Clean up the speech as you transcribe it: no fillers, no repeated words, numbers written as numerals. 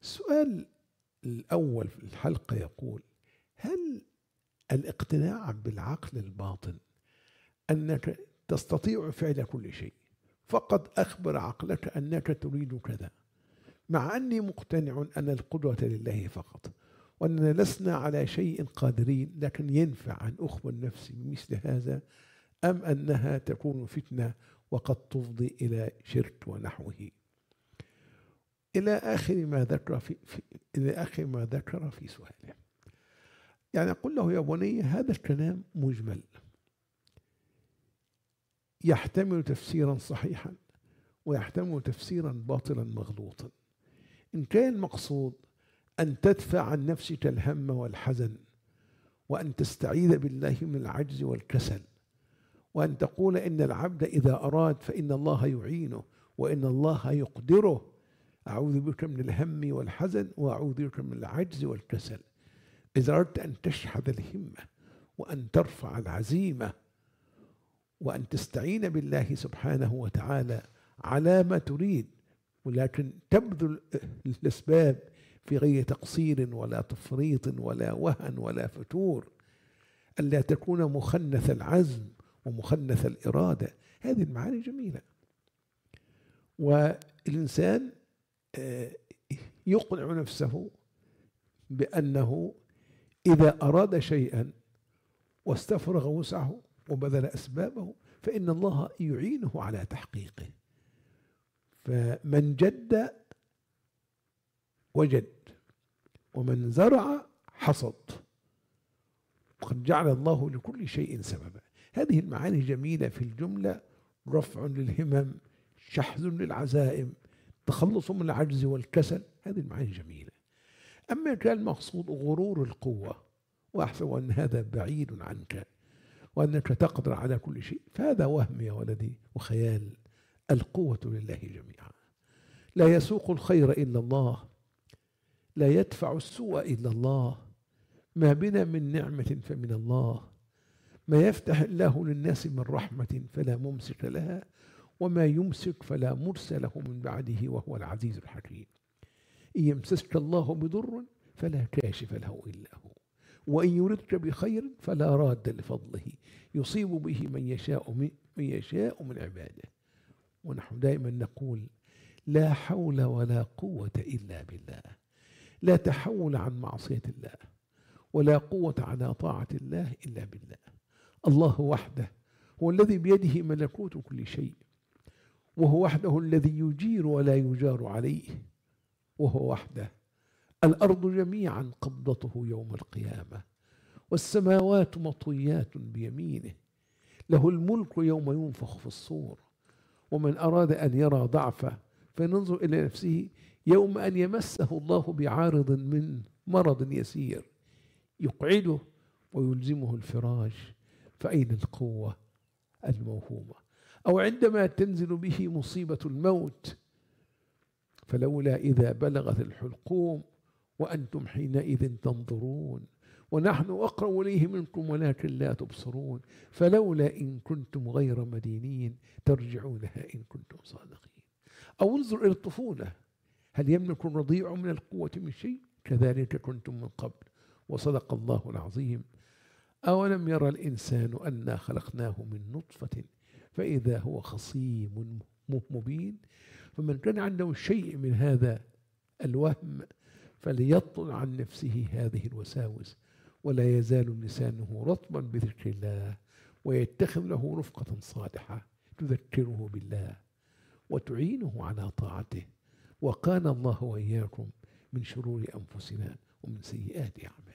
السؤال الأول في الحلقة يقول: هل الاقتناع بالعقل الباطن أنك تستطيع فعل كل شيء فقد أخبر عقلك أنك تريد كذا، مع أني مقتنع أن القدرة لله فقط وأننا لسنا على شيء قادرين، لكن ينفع أن أخبر نفسي بمثل هذا، أم أنها تكون فتنة وقد تفضي إلى شرك ونحوه، إلى آخر ما ذكر في سؤاله. يعني أقول له: يا بني، هذا الكلام مجمل يحتمل تفسيرا صحيحا ويحتمل تفسيرا باطلا مغلوطا. إن كان المقصود أن تدفع عن نفسك الهم والحزن، وأن تستعيذ بالله من العجز والكسل، وأن تقول إن العبد إذا أراد فإن الله يعينه وإن الله يقدره، أعوذ بك من الهم والحزن وأعوذ بك من العجز والكسل. إذا أردت أن تشحذ الهمة وأن ترفع العزيمة وأن تستعين بالله سبحانه وتعالى على ما تريد، ولكن تبذل الأسباب في غير تقصير ولا تفريط ولا وهن ولا فتور، ألا تكون مخنث العزم ومخنث الإرادة. هذه المعاني جميلة، والإنسان يقنع نفسه بأنه إذا أراد شيئا واستفرغ وسعه وبذل أسبابه فإن الله يعينه على تحقيقه. فمن جد وجد، ومن زرع حصد، وقد جعل الله لكل شيء سببا. هذه المعاني جميلة في الجملة: رفع للهمم، شحذ للعزائم، تخلص من العجز والكسل. هذه المعاني جميلة. أما كان المقصود غرور القوة وأحسب أن هذا بعيد عنك وأنك تقدر على كل شيء، فهذا وهم يا ولدي وخيال. القوة لله جميعا. لا يسوق الخير إلا الله، لا يدفع السوء إلا الله، ما بنا من نعمة فمن الله، ما يفتح الله للناس من رحمة فلا ممسك لها، وما يمسك فلا مرسل له من بعده، وهو العزيز الحكيم. إن يمسسك الله بضر فلا كاشف له إلا هو، وإن يردك بخير فلا راد لفضله، يصيب به من يشاء من عباده. ونحن دائما نقول: لا حول ولا قوة إلا بالله. لا تحول عن معصية الله ولا قوة على طاعة الله إلا بالله. الله وحده هو الذي بيده ملكوت كل شيء، وهو وحده الذي يجير ولا يجار عليه، وهو وحده. الأرض جميعا قبضته يوم القيامة، والسماوات مطويات بيمينه، له الملك يوم ينفخ في الصور. ومن أراد أن يرى ضعفه فينظر إلى نفسه يوم أن يمسه الله بعارض من مرض يسير يقعده ويلزمه الفراش، فأين القوة الموهومة؟ أو عندما تنزل به مصيبة الموت: فلولا إذا بلغت الحلقوم وأنتم حينئذ تنظرون ونحن أقرب إليه منكم ولكن لا تبصرون، فلولا إن كنتم غير مدينين ترجعونها إن كنتم صادقين. أو انظر إلى الطفولة: هل يملك الرضيع من القوة من شيء؟ كذلك كنتم من قبل وصدق الله العظيم. أولم يرى الإنسان أنا خلقناه من نطفة فإذا هو خصيم مبين. فمن كان عنده شيء من هذا الوهم فليطل عن نفسه هذه الوساوس، ولا يزال لسانه رطبا بذكر الله، ويتخذ له رفقة صالحة تذكره بالله وتعينه على طاعته. وقانا الله وإياكم من شرور أنفسنا ومن سيئات أعمالنا.